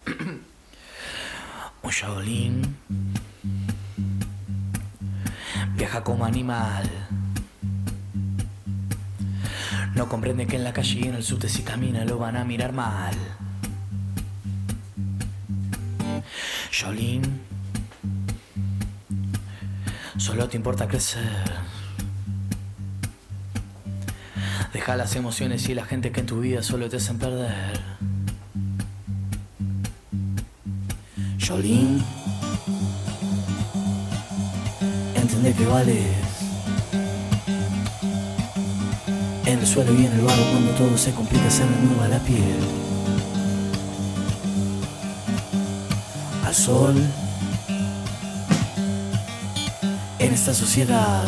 Un Shaolin viaja como animal. No comprende que en la calle y en el subte si camina lo van a mirar mal. Shaolin, solo te importa crecer. Deja las emociones y la gente que en tu vida solo te hacen perder. Shaolin, entendé que vales. En el suelo y en el barro cuando todo se complica se renueva la piel. Al sol, en esta sociedad.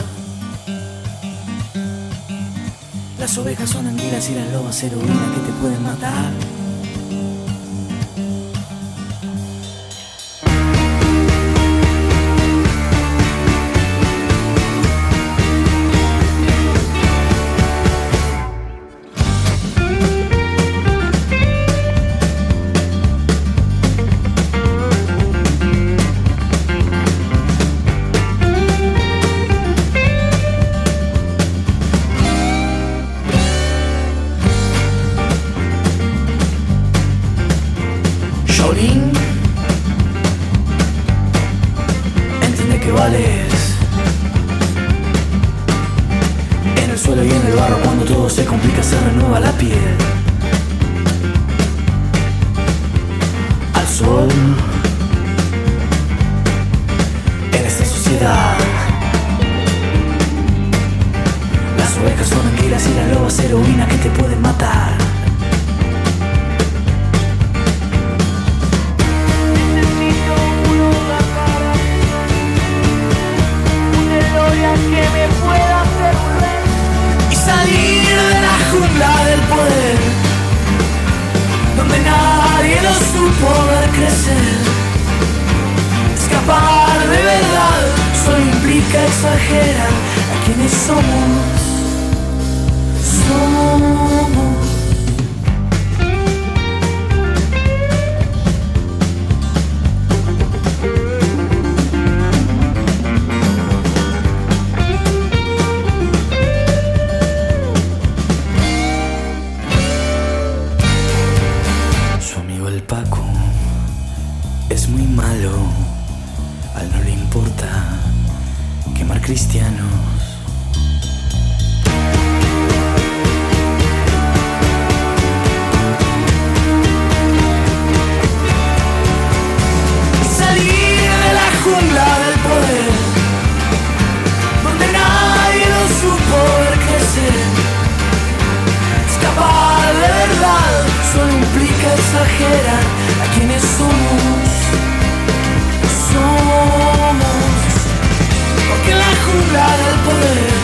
Las ovejas son anguilas y las lobas heroínas que te pueden matar. Shaolin, entiende que vales. En el suelo y en el barro cuando todo se complica se renueva la piel. Al sol, en esta sociedad. Las ovejas son anguilas y las lobas heroínas que te pueden matar. Que me pueda hacer un rey Y salir de la jungla del poder, donde nadie lo supo ver crecer. Escapar de verdad solo implica exagerar a quienes somos. Su amigo el Paco es muy malo, a él no le importa quemar cristianos. Y salir de la jungla del poder, donde nadie lo supo ver crecer. Escapar de verdad solo implica exagerar a quienes somos. Porque en la jungla del poder